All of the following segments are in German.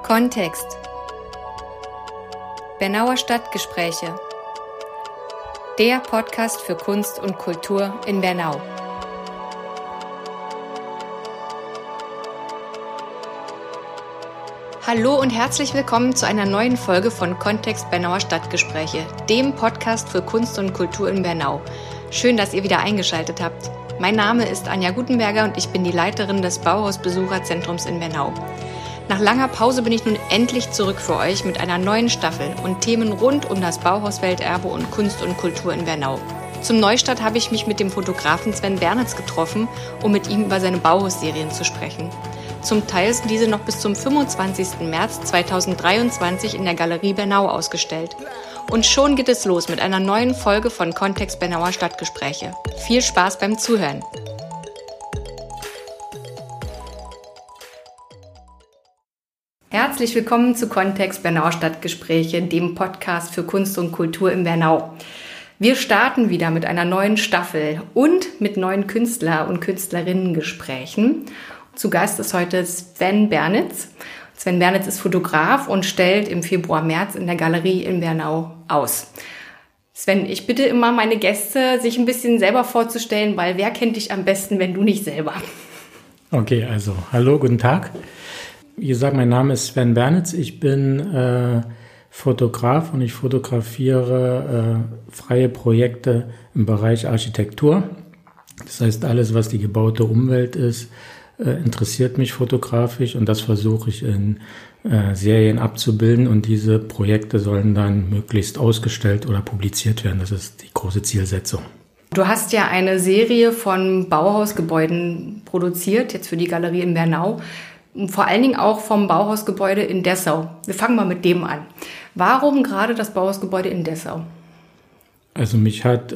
Kontext. Bernauer Stadtgespräche. Der Podcast für Kunst und Kultur in Bernau. Hallo und herzlich willkommen zu einer neuen Folge von Kontext Bernauer Stadtgespräche, dem Podcast für Kunst und Kultur in Bernau. Schön, dass ihr wieder eingeschaltet habt. Mein Name ist Anja Gutenberger und ich bin die Leiterin des Bauhaus-Besucherzentrums in Bernau. Nach langer Pause bin ich nun endlich zurück für euch mit einer neuen Staffel und Themen rund um das Bauhaus-Welterbe und Kunst und Kultur in Bernau. Zum Neustart habe ich mich mit dem Fotografen Sven Bernitz getroffen, um mit ihm über seine Bauhaus-Serien zu sprechen. Zum Teil sind diese noch bis zum 25. März 2023 in der Galerie Bernau ausgestellt. Und schon geht es los mit einer neuen Folge von Kontext Bernauer Stadtgespräche. Viel Spaß beim Zuhören! Herzlich willkommen zu Kontext Bernauer Stadtgespräche, dem Podcast für Kunst und Kultur in Bernau. Wir starten wieder mit einer neuen Staffel und mit neuen Künstler- und Künstlerinnen-Gesprächen. Zu Gast ist heute Sven Bernitz. Sven Bernitz ist Fotograf und stellt im Februar-März in der Galerie in Bernau aus. Sven, ich bitte immer meine Gäste, sich ein bisschen selber vorzustellen, weil wer kennt dich am besten, wenn du nicht selber? Okay, also hallo, guten Tag. Wie gesagt, mein Name ist Sven Bernitz. Ich bin Fotograf und ich fotografiere freie Projekte im Bereich Architektur. Das heißt, alles, was die gebaute Umwelt ist, interessiert mich fotografisch und das versuche ich in Serien abzubilden und diese Projekte sollen dann möglichst ausgestellt oder publiziert werden. Das ist die große Zielsetzung. Du hast ja eine Serie von Bauhausgebäuden produziert, jetzt für die Galerie in Bernau. Vor allen Dingen auch vom Bauhausgebäude in Dessau. Wir fangen mal mit dem an. Warum gerade das Bauhausgebäude in Dessau? Also mich hat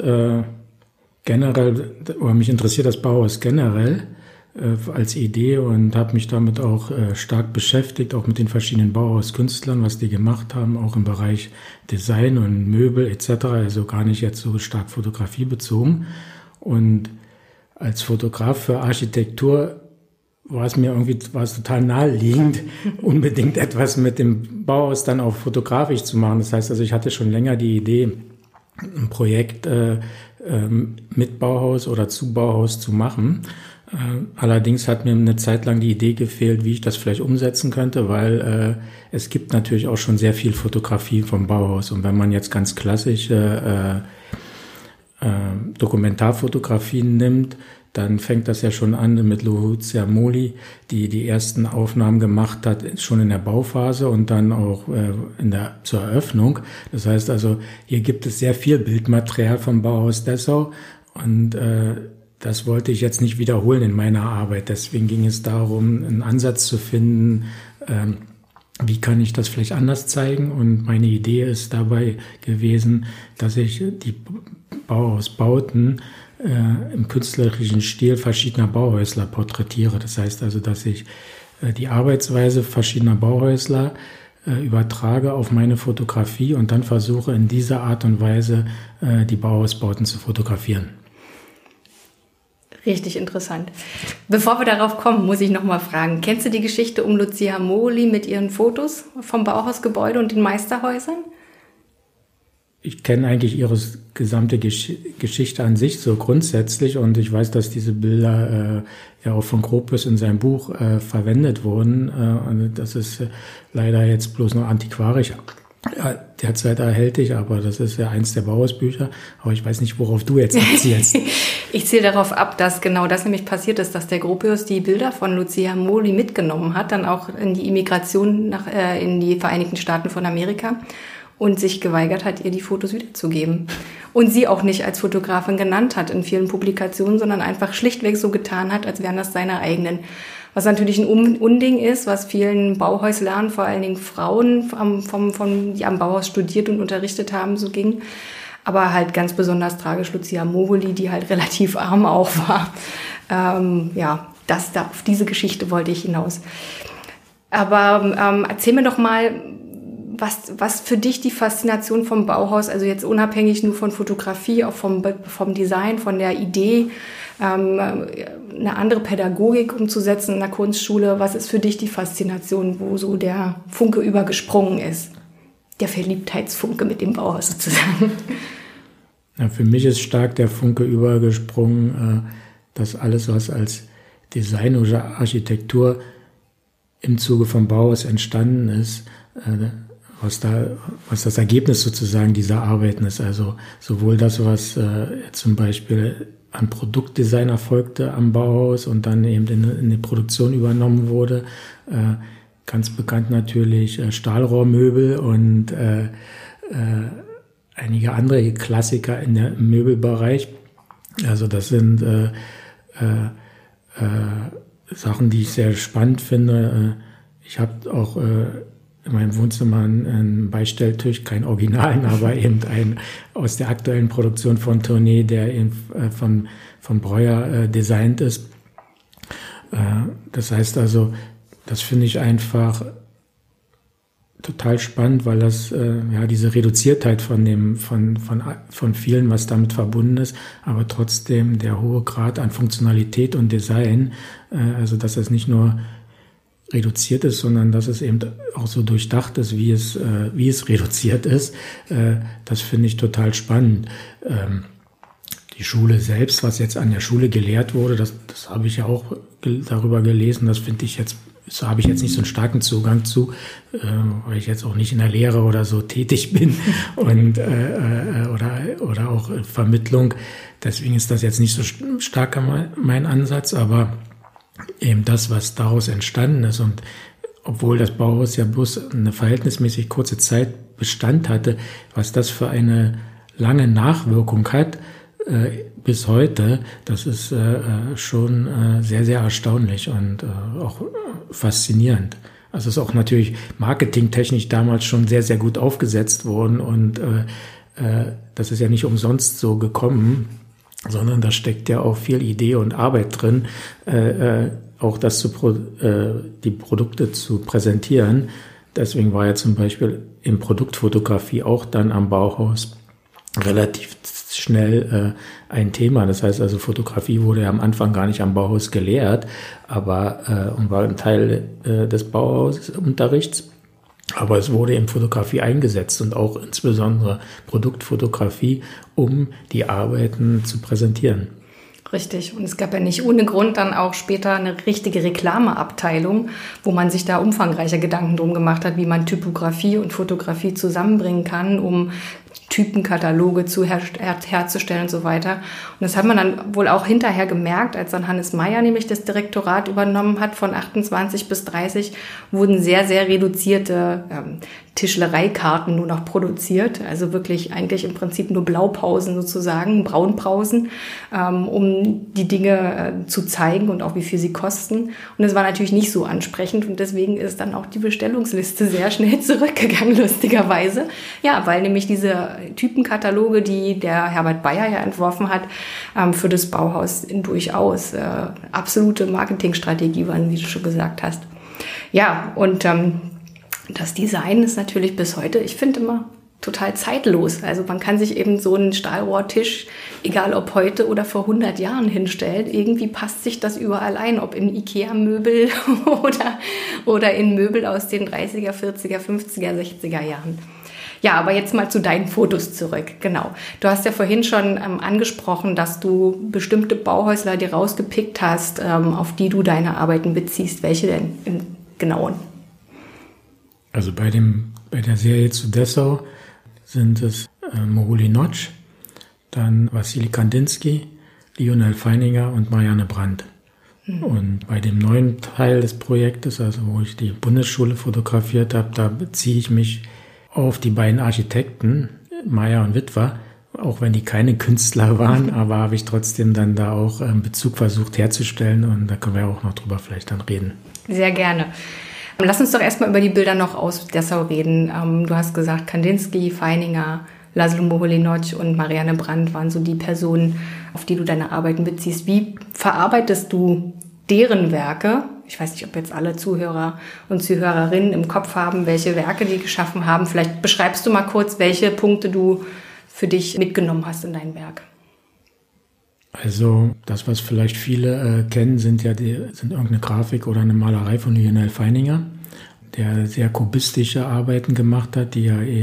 mich interessiert das Bauhaus generell als Idee und habe mich damit auch stark beschäftigt, auch mit den verschiedenen Bauhauskünstlern, was die gemacht haben, auch im Bereich Design und Möbel etc., also gar nicht jetzt so stark fotografiebezogen. Und als Fotograf für Architektur war es total naheliegend, unbedingt etwas mit dem Bauhaus dann auch fotografisch zu machen. Das heißt also, ich hatte schon länger die Idee, ein Projekt mit Bauhaus oder zu Bauhaus zu machen. Allerdings hat mir eine Zeit lang die Idee gefehlt, wie ich das vielleicht umsetzen könnte, weil es gibt natürlich auch schon sehr viel Fotografie vom Bauhaus. Und wenn man jetzt ganz klassische Dokumentarfotografien nimmt, dann fängt das ja schon an mit Lucia Moli, die die ersten Aufnahmen gemacht hat, schon in der Bauphase und dann auch zur Eröffnung. Das heißt also, hier gibt es sehr viel Bildmaterial vom Bauhaus Dessau und das wollte ich jetzt nicht wiederholen in meiner Arbeit. Deswegen ging es darum, einen Ansatz zu finden, wie kann ich das vielleicht anders zeigen? Und meine Idee ist dabei gewesen, dass ich die Bauhausbauten im künstlerischen Stil verschiedener Bauhäusler porträtiere. Das heißt also, dass ich die Arbeitsweise verschiedener Bauhäusler übertrage auf meine Fotografie und dann versuche in dieser Art und Weise die Bauhausbauten zu fotografieren. Richtig interessant. Bevor wir darauf kommen, muss ich noch mal fragen, kennst du die Geschichte um Lucia Moli mit ihren Fotos vom Bauhausgebäude und den Meisterhäusern? Ich kenne eigentlich ihre gesamte Geschichte an sich so grundsätzlich und ich weiß, dass diese Bilder ja auch von Gropius in seinem Buch verwendet wurden. Und das ist leider jetzt bloß noch antiquarisch. Derzeit erhältlich, aber das ist ja eins der Bauhausbücher. Aber ich weiß nicht, worauf du jetzt abzielst. Ich ziele darauf ab, dass genau das nämlich passiert ist, dass der Gropius die Bilder von Lucia Moli mitgenommen hat, dann auch in die Immigration in die Vereinigten Staaten von Amerika und sich geweigert hat, ihr die Fotos wiederzugeben. Und sie auch nicht als Fotografin genannt hat in vielen Publikationen, sondern einfach schlichtweg so getan hat, als wären das seine eigenen. Was natürlich ein Unding ist, was vielen Bauhäuslern, vor allen Dingen Frauen, die am Bauhaus studiert und unterrichtet haben, so ging. Aber halt ganz besonders tragisch Lucia Moli, die halt relativ arm auch war. Auf diese Geschichte wollte ich hinaus. Aber erzähl mir doch mal, was für dich die Faszination vom Bauhaus, also jetzt unabhängig nur von Fotografie, auch vom Design, von der Idee, eine andere Pädagogik umzusetzen in der Kunstschule. Was ist für dich die Faszination, wo so der Funke übergesprungen ist? Der Verliebtheitsfunke mit dem Bauhaus sozusagen. Ja, für mich ist stark der Funke übergesprungen, dass alles, was als Design oder Architektur im Zuge vom Bauhaus entstanden ist, was das Ergebnis sozusagen dieser Arbeiten ist. Also sowohl das, was zum Beispiel an Produktdesign erfolgte am Bauhaus und dann eben in die Produktion übernommen wurde. Ganz bekannt natürlich Stahlrohrmöbel und einige andere Klassiker im Möbelbereich. Also das sind Sachen, die ich sehr spannend finde. Ich habe auch in meinem Wohnzimmer einen Beistelltisch, kein Originalen, aber eben einen aus der aktuellen Produktion von Tournee, der eben von Breuer designt ist. Das heißt also, das finde ich einfach total spannend, weil das diese Reduziertheit von vielen, was damit verbunden ist, aber trotzdem der hohe Grad an Funktionalität und Design, also dass es nicht nur reduziert ist, sondern dass es eben auch so durchdacht ist, wie es reduziert ist. Das finde ich total spannend. Die Schule selbst, was jetzt an der Schule gelehrt wurde, das habe ich ja auch darüber gelesen, das finde ich jetzt, so habe ich jetzt nicht so einen starken Zugang zu, weil ich jetzt auch nicht in der Lehre oder so tätig bin und oder auch Vermittlung. Deswegen ist das jetzt nicht so stark mein Ansatz, aber eben das, was daraus entstanden ist, und obwohl das Bauhaus ja bloß eine verhältnismäßig kurze Zeit Bestand hatte, was das für eine lange Nachwirkung hat bis heute, das ist schon sehr, sehr erstaunlich und auch faszinierend. Also es ist auch natürlich marketingtechnisch damals schon sehr, sehr gut aufgesetzt worden und das ist ja nicht umsonst so gekommen, sondern da steckt ja auch viel Idee und Arbeit drin, auch die Produkte zu präsentieren. Deswegen war ja zum Beispiel in Produktfotografie auch dann am Bauhaus relativ schnell ein Thema. Das heißt also, Fotografie wurde ja am Anfang gar nicht am Bauhaus gelehrt, aber und war ein Teil des Bauhausunterrichts. Aber es wurde in Fotografie eingesetzt und auch insbesondere Produktfotografie, um die Arbeiten zu präsentieren. Richtig. Und es gab ja nicht ohne Grund dann auch später eine richtige Reklameabteilung, wo man sich da umfangreicher Gedanken drum gemacht hat, wie man Typografie und Fotografie zusammenbringen kann, um Typenkataloge herzustellen und so weiter. Und das hat man dann wohl auch hinterher gemerkt, als dann Hannes Meyer nämlich das Direktorat übernommen hat, von 28 bis 30, wurden sehr, sehr reduzierte Tischlereikarten nur noch produziert. Also wirklich eigentlich im Prinzip nur Blaupausen sozusagen, Braunpausen, um die Dinge zu zeigen und auch wie viel sie kosten. Und das war natürlich nicht so ansprechend und deswegen ist dann auch die Bestellungsliste sehr schnell zurückgegangen, lustigerweise. Ja, weil nämlich diese Typenkataloge, die der Herbert Bayer ja entworfen hat, für das Bauhaus durchaus absolute Marketingstrategie waren, wie du schon gesagt hast. Ja, und das Design ist natürlich bis heute, ich finde immer, total zeitlos. Also man kann sich eben so einen Stahlrohrtisch, egal ob heute oder vor 100 Jahren hinstellen, irgendwie passt sich das überall ein, ob in Ikea-Möbel oder in Möbel aus den 30er, 40er, 50er, 60er Jahren. Ja, aber jetzt mal zu deinen Fotos zurück. Genau. Du hast ja vorhin schon angesprochen, dass du bestimmte Bauhäusler dir rausgepickt hast, auf die du deine Arbeiten beziehst. Welche denn im Genauen? Also bei der Serie zu Dessau sind es Moholy-Nagy, dann Wassily Kandinsky, Lionel Feininger und Marianne Brandt. Mhm. Und bei dem neuen Teil des Projektes, also wo ich die Bundesschule fotografiert habe, da beziehe ich mich auf die beiden Architekten, Meyer und Witwer, auch wenn die keine Künstler waren, aber habe ich trotzdem dann da auch einen Bezug versucht herzustellen und da können wir auch noch drüber vielleicht dann reden. Sehr gerne. Lass uns doch erstmal über die Bilder noch aus Dessau reden. Du hast gesagt, Kandinsky, Feininger, Laszlo Moholy-Nagy und Marianne Brandt waren so die Personen, auf die du deine Arbeiten beziehst. Wie verarbeitest du deren Werke, ich weiß nicht, ob jetzt alle Zuhörer und Zuhörerinnen im Kopf haben, welche Werke die geschaffen haben. Vielleicht beschreibst du mal kurz, welche Punkte du für dich mitgenommen hast in dein Werk. Also das, was vielleicht viele kennen, sind irgendeine Grafik oder eine Malerei von Lionel Feininger, der sehr kubistische Arbeiten gemacht hat,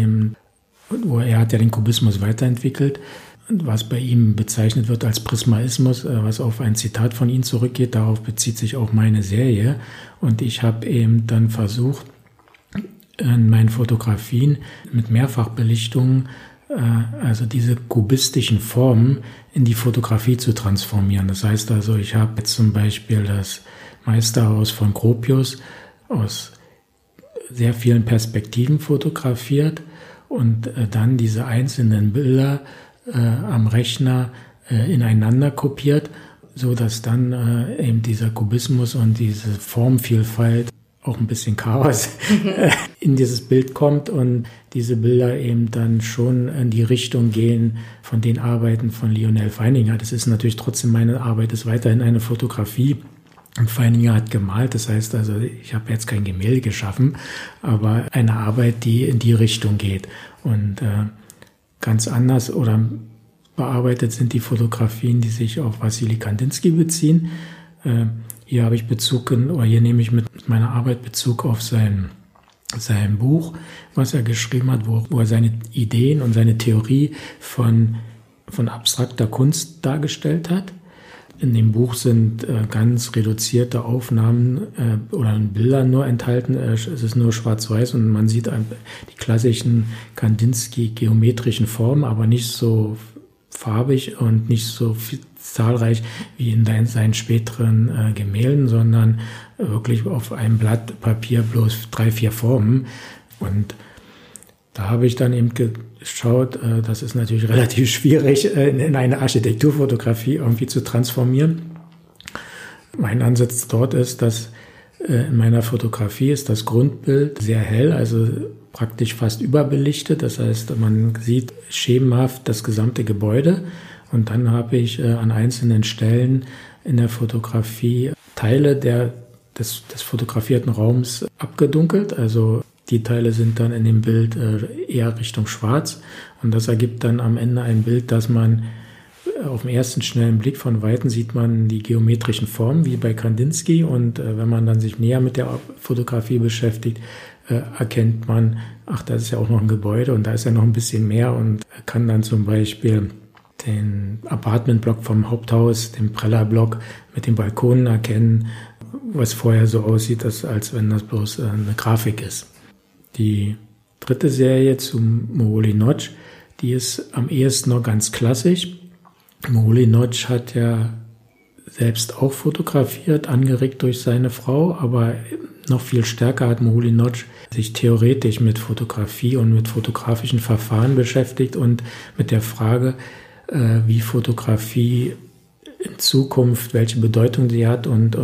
er hat ja den Kubismus weiterentwickelt, was bei ihm bezeichnet wird als Prismaismus, was auf ein Zitat von ihm zurückgeht. Darauf bezieht sich auch meine Serie. Und ich habe eben dann versucht, in meinen Fotografien mit Mehrfachbelichtungen, also diese kubistischen Formen in die Fotografie zu transformieren. Das heißt also, ich habe jetzt zum Beispiel das Meisterhaus von Gropius aus sehr vielen Perspektiven fotografiert und dann diese einzelnen Bilder am Rechner ineinander kopiert, so dass dann eben dieser Kubismus und diese Formvielfalt, auch ein bisschen Chaos, in dieses Bild kommt und diese Bilder eben dann schon in die Richtung gehen von den Arbeiten von Lionel Feininger. Das ist natürlich trotzdem, meine Arbeit ist weiterhin eine Fotografie. Und Feininger hat gemalt, das heißt also, ich habe jetzt kein Gemälde geschaffen, aber eine Arbeit, die in die Richtung geht. Und ganz anders oder bearbeitet sind die Fotografien, die sich auf Wassily Kandinsky beziehen. Hier nehme ich mit meiner Arbeit Bezug auf sein Buch, was er geschrieben hat, wo er seine Ideen und seine Theorie von abstrakter Kunst dargestellt hat. In dem Buch sind ganz reduzierte Aufnahmen oder Bilder nur enthalten. Es ist nur schwarz-weiß und man sieht die klassischen Kandinsky-geometrischen Formen, aber nicht so farbig und nicht so zahlreich wie in seinen späteren Gemälden, sondern wirklich auf einem Blatt Papier bloß 3-4 Formen. Und da habe ich dann eben geschaut, das ist natürlich relativ schwierig, in eine Architekturfotografie irgendwie zu transformieren. Mein Ansatz dort ist, dass in meiner Fotografie ist das Grundbild sehr hell, also praktisch fast überbelichtet. Das heißt, man sieht schemenhaft das gesamte Gebäude. Und dann habe ich an einzelnen Stellen in der Fotografie Teile des fotografierten Raums abgedunkelt. Also die Teile sind dann in dem Bild eher Richtung schwarz. Und das ergibt dann am Ende ein Bild, dass man auf den ersten schnellen Blick von Weitem sieht man die geometrischen Formen, wie bei Kandinsky. Und wenn man dann sich näher mit der Fotografie beschäftigt, erkennt man, ach, das ist ja auch noch ein Gebäude und da ist ja noch ein bisschen mehr und kann dann zum Beispiel den Apartmentblock vom Haupthaus, den Preller-Block mit den Balkonen erkennen, was vorher so aussieht, als wenn das bloß eine Grafik ist. Die dritte Serie zum Moholy Nagy, die ist am ehesten noch ganz klassisch. Moholy Nagy hat ja selbst auch fotografiert, angeregt durch seine Frau, aber noch viel stärker hat Moholy Nagy sich theoretisch mit Fotografie und mit fotografischen Verfahren beschäftigt und mit der Frage, wie Fotografie in Zukunft, welche Bedeutung sie hat und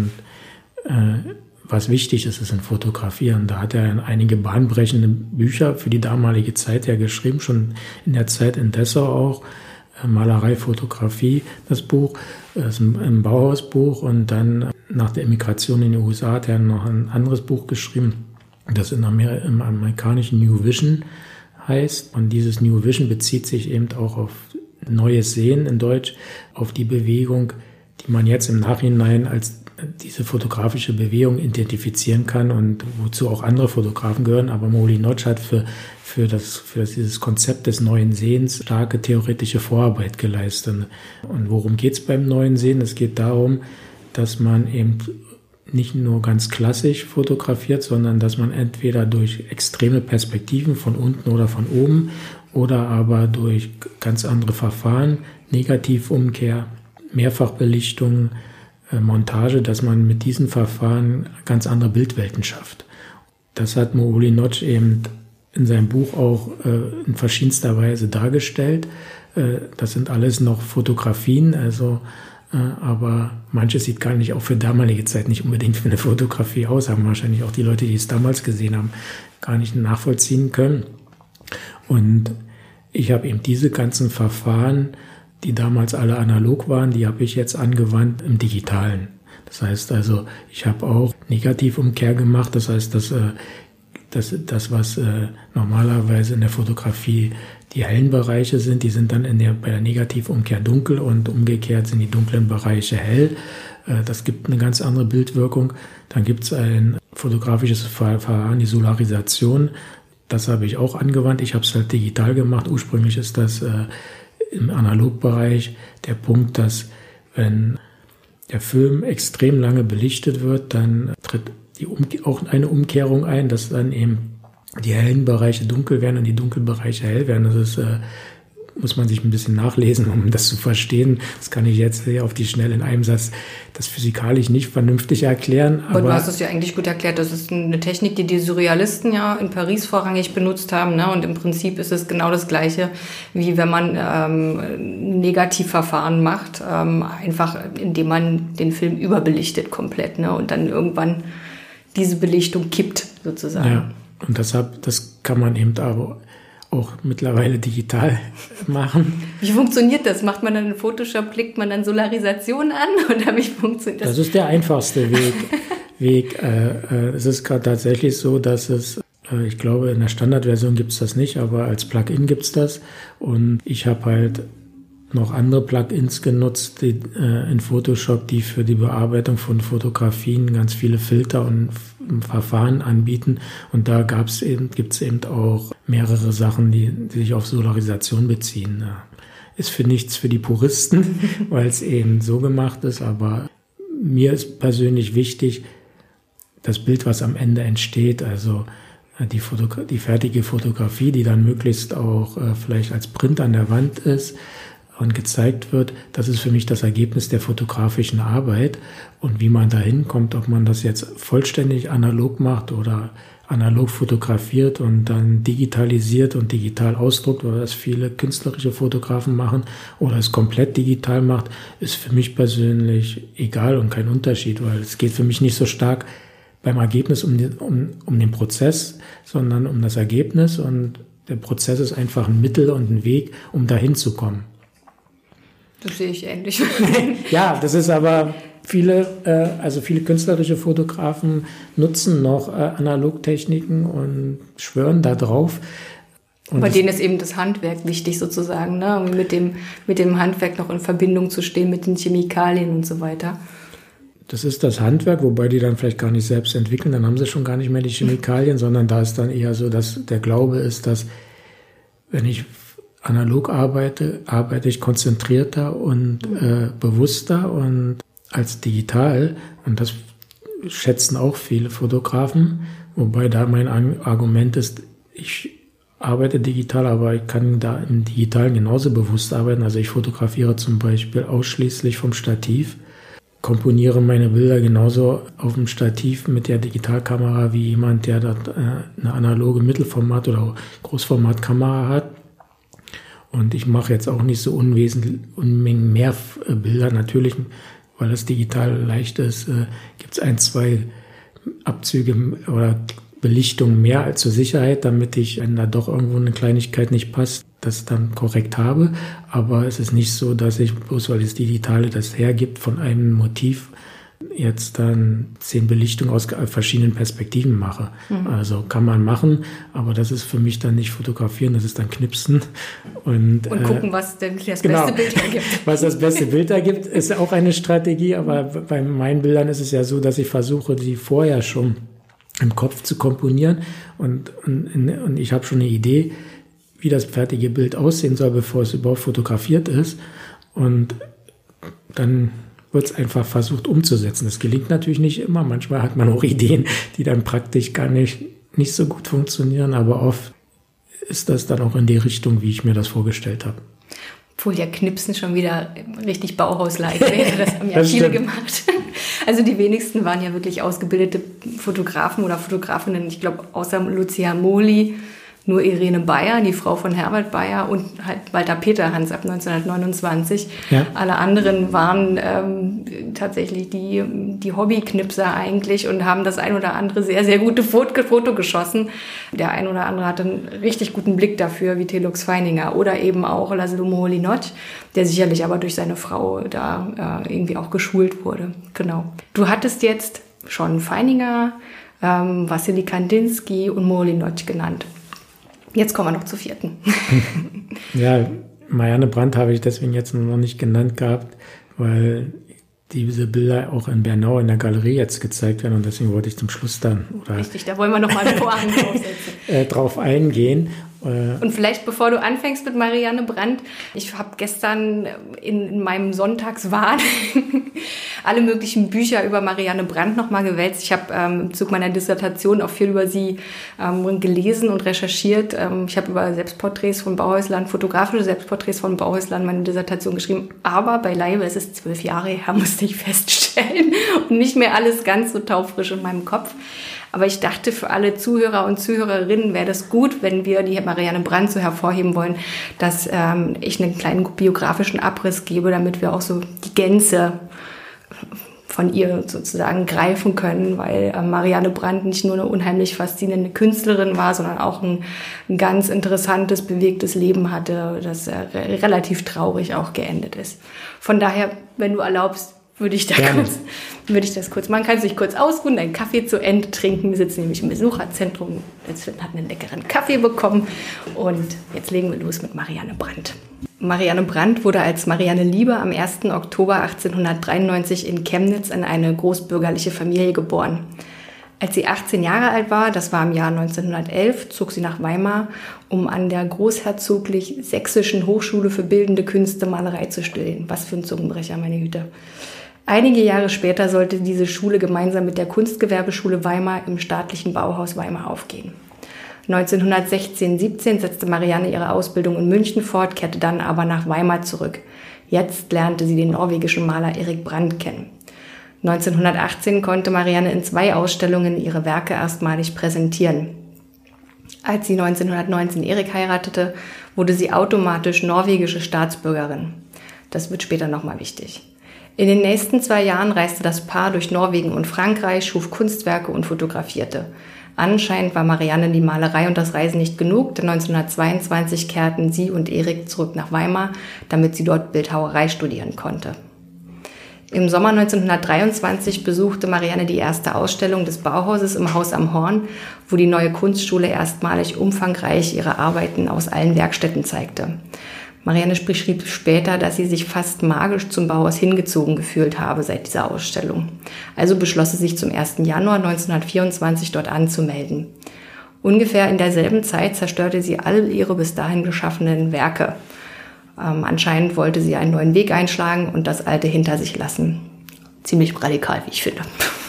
was wichtig ist in Fotografie. Und da hat er einige bahnbrechende Bücher für die damalige Zeit ja geschrieben, schon in der Zeit in Dessau auch. Malerei, Fotografie, das Buch, das ist ein Bauhausbuch, und dann nach der Emigration in die USA hat er noch ein anderes Buch geschrieben, das im amerikanischen New Vision heißt. Und dieses New Vision bezieht sich eben auch auf Neues Sehen in Deutsch, auf die Bewegung, die man jetzt im Nachhinein als diese fotografische Bewegung identifizieren kann und wozu auch andere Fotografen gehören. Aber Moholy Nagy hat für dieses Konzept des neuen Sehens starke theoretische Vorarbeit geleistet. Und worum geht es beim neuen Sehen? Es geht darum, dass man eben nicht nur ganz klassisch fotografiert, sondern dass man entweder durch extreme Perspektiven von unten oder von oben oder aber durch ganz andere Verfahren, Negativumkehr, Mehrfachbelichtung, Montage, dass man mit diesen Verfahren ganz andere Bildwelten schafft. Das hat Moholy Nagy eben in seinem Buch auch in verschiedenster Weise dargestellt. Das sind alles noch Fotografien, aber manches sieht gar nicht auch für damalige Zeit nicht unbedingt für eine Fotografie aus, haben wahrscheinlich auch die Leute, die es damals gesehen haben, gar nicht nachvollziehen können. Und ich habe eben diese ganzen Verfahren, die damals alle analog waren, die habe ich jetzt angewandt im Digitalen. Das heißt also, ich habe auch Negativumkehr gemacht. Das heißt, dass das, was normalerweise in der Fotografie die hellen Bereiche sind, die sind dann bei der Negativumkehr dunkel und umgekehrt sind die dunklen Bereiche hell. Das gibt eine ganz andere Bildwirkung. Dann gibt es ein fotografisches Verfahren, die Solarisation. Das habe ich auch angewandt. Ich habe es halt digital gemacht. Ursprünglich ist das im Analogbereich der Punkt, dass wenn der Film extrem lange belichtet wird, dann tritt auch eine Umkehrung ein, dass dann eben die hellen Bereiche dunkel werden und die dunklen Bereiche hell werden. Das ist, muss man sich ein bisschen nachlesen, um das zu verstehen. Das kann ich jetzt auf die Schnelle in einem Satz das physikalisch nicht vernünftig erklären. Aber du hast es ja eigentlich gut erklärt. Das ist eine Technik, die Surrealisten ja in Paris vorrangig benutzt haben. Ne? Und im Prinzip ist es genau das Gleiche, wie wenn man Negativverfahren macht. Einfach indem man den Film überbelichtet komplett. Ne? Und dann irgendwann diese Belichtung kippt sozusagen. Ja, und das kann man eben aber auch mittlerweile digital machen. Wie funktioniert das? Macht man dann in Photoshop, klickt man dann Solarisation an? Oder wie funktioniert das? Das ist der einfachste Weg. Es ist gerade tatsächlich so, dass ich glaube, in der Standardversion gibt es das nicht, aber als Plugin gibt es das. Und ich habe halt noch andere Plugins genutzt in Photoshop, die für die Bearbeitung von Fotografien ganz viele Filter und Verfahren anbieten. Und da gibt's eben auch mehrere Sachen, die sich auf Solarisation beziehen. Ist für nichts für die Puristen, weil es eben so gemacht ist. Aber mir ist persönlich wichtig, das Bild, was am Ende entsteht, also die fertige Fotografie, die dann möglichst auch vielleicht als Print an der Wand ist und gezeigt wird, das ist für mich das Ergebnis der fotografischen Arbeit. Und wie man da hinkommt, ob man das jetzt vollständig analog macht oder analog fotografiert und dann digitalisiert und digital ausdruckt, oder das viele künstlerische Fotografen machen, oder es komplett digital macht, ist für mich persönlich egal und kein Unterschied, weil es geht für mich nicht so stark beim Ergebnis um den Prozess, sondern um das Ergebnis, und der Prozess ist einfach ein Mittel und ein Weg, um dahin zu kommen. Das sehe ich ähnlich. Ja, das ist aber viele künstlerische Fotografen nutzen noch Analogtechniken und schwören da drauf. Und bei denen ist eben das Handwerk wichtig sozusagen, ne? Um mit dem Handwerk noch in Verbindung zu stehen, mit den Chemikalien und so weiter. Das ist das Handwerk, wobei die dann vielleicht gar nicht selbst entwickeln, dann haben sie schon gar nicht mehr die Chemikalien, sondern da ist dann eher so, dass der Glaube ist, dass wenn ich analog arbeite ich konzentrierter und bewusster und als digital, und das schätzen auch viele Fotografen, wobei da mein Argument ist, ich arbeite digital, aber ich kann da im Digitalen genauso bewusst arbeiten. Also ich fotografiere zum Beispiel ausschließlich vom Stativ, komponiere meine Bilder genauso auf dem Stativ mit der Digitalkamera wie jemand, der dort eine analoge Mittelformat- oder Großformatkamera hat. Und ich mache jetzt auch nicht so Unmengen mehr Bilder. Natürlich, weil das digital leicht ist, gibt es 1, 2 Abzüge oder Belichtungen mehr als zur Sicherheit, damit ich, wenn da doch irgendwo eine Kleinigkeit nicht passt, das dann korrekt habe. Aber es ist nicht so, dass ich, bloß weil das Digitale das hergibt, von einem Motiv jetzt dann 10 Belichtungen aus verschiedenen Perspektiven mache. Mhm. Also kann man machen, aber das ist für mich dann nicht fotografieren, das ist dann knipsen. Und gucken, was denn das beste Bild ergibt. Was das beste Bild ergibt, ist auch eine Strategie, aber bei meinen Bildern ist es ja so, dass ich versuche, die vorher schon im Kopf zu komponieren und ich habe schon eine Idee, wie das fertige Bild aussehen soll, bevor es überhaupt fotografiert ist, und dann wird es einfach versucht umzusetzen. Das gelingt natürlich nicht immer. Manchmal hat man auch Ideen, die dann praktisch gar nicht so gut funktionieren, aber oft ist das dann auch in die Richtung, wie ich mir das vorgestellt habe. Obwohl ja Knipsen schon wieder richtig Bauhaus-like wäre. Das haben ja viele gemacht. Also die wenigsten waren ja wirklich ausgebildete Fotografen oder Fotografinnen. Ich glaube, außer Lucia Moli nur Irene Beyer, die Frau von Herbert Beyer, und halt Walter Peterhans ab 1929. Ja. Alle anderen waren tatsächlich die Hobbyknipser eigentlich und haben das ein oder andere sehr, sehr gute Foto geschossen. Der ein oder andere hatte einen richtig guten Blick dafür, wie Telux Feininger oder eben auch Laszlo Moholy-Nagy, der sicherlich aber durch seine Frau da irgendwie auch geschult wurde. Genau. Du hattest jetzt schon Feininger, Wassily Kandinsky und Moholy-Nagy genannt. Jetzt kommen wir noch zur vierten. Ja, Marianne Brandt habe ich deswegen jetzt noch nicht genannt gehabt, weil diese Bilder auch in Bernau in der Galerie jetzt gezeigt werden und deswegen wollte ich zum Schluss dann Richtig, da wollen wir nochmal einen Vorhang draufsetzen. Drauf eingehen. Und vielleicht, bevor du anfängst mit Marianne Brandt, ich habe gestern in meinem Sonntagswahn alle möglichen Bücher über Marianne Brandt nochmal gewälzt. Ich habe im Zuge meiner Dissertation auch viel über sie gelesen und recherchiert. Ich habe über Selbstporträts von Bauhäuslern, fotografische Selbstporträts von Bauhäuslern meine Dissertation geschrieben. Aber beileibe, es ist 12 Jahre her, musste ich feststellen. Und nicht mehr alles ganz so taufrisch in meinem Kopf. Aber ich dachte, für alle Zuhörer und Zuhörerinnen wäre das gut, wenn wir die Marianne Brandt so hervorheben wollen, dass ich einen kleinen biografischen Abriss gebe, damit wir auch so die Gänze von ihr sozusagen greifen können, weil Marianne Brandt nicht nur eine unheimlich faszinierende Künstlerin war, sondern auch ein ganz interessantes, bewegtes Leben hatte, das relativ traurig auch geendet ist. Von daher, wenn du erlaubst, würde ich das kurz machen. Kannst du dich kurz ausruhen, deinen Kaffee zu Ende trinken. Wir sitzen nämlich im Besucherzentrum. Sven hat einen leckeren Kaffee bekommen. Und jetzt legen wir los mit Marianne Brandt. Marianne Brandt wurde als Marianne Liebe am 1. Oktober 1893 in Chemnitz in eine großbürgerliche Familie geboren. Als sie 18 Jahre alt war, das war im Jahr 1911, zog sie nach Weimar, um an der Großherzoglich Sächsischen Hochschule für Bildende Künste Malerei zu studieren. Was für ein Zungenbrecher, meine Güte. Einige Jahre später sollte diese Schule gemeinsam mit der Kunstgewerbeschule Weimar im staatlichen Bauhaus Weimar aufgehen. 1916/17 setzte Marianne ihre Ausbildung in München fort, kehrte dann aber nach Weimar zurück. Jetzt lernte sie den norwegischen Maler Erik Brandt kennen. 1918 konnte Marianne in 2 Ausstellungen ihre Werke erstmalig präsentieren. Als sie 1919 Erik heiratete, wurde sie automatisch norwegische Staatsbürgerin. Das wird später nochmal wichtig. In den nächsten 2 Jahren reiste das Paar durch Norwegen und Frankreich, schuf Kunstwerke und fotografierte. Anscheinend war Marianne die Malerei und das Reisen nicht genug, denn 1922 kehrten sie und Erik zurück nach Weimar, damit sie dort Bildhauerei studieren konnte. Im Sommer 1923 besuchte Marianne die erste Ausstellung des Bauhauses im Haus am Horn, wo die neue Kunstschule erstmalig umfangreich ihre Arbeiten aus allen Werkstätten zeigte. Marianne schrieb später, dass sie sich fast magisch zum Bauhaus hingezogen gefühlt habe seit dieser Ausstellung. Also beschloss sie sich zum 1. Januar 1924 dort anzumelden. Ungefähr in derselben Zeit zerstörte sie all ihre bis dahin geschaffenen Werke. Anscheinend wollte sie einen neuen Weg einschlagen und das Alte hinter sich lassen. Ziemlich radikal, wie ich finde.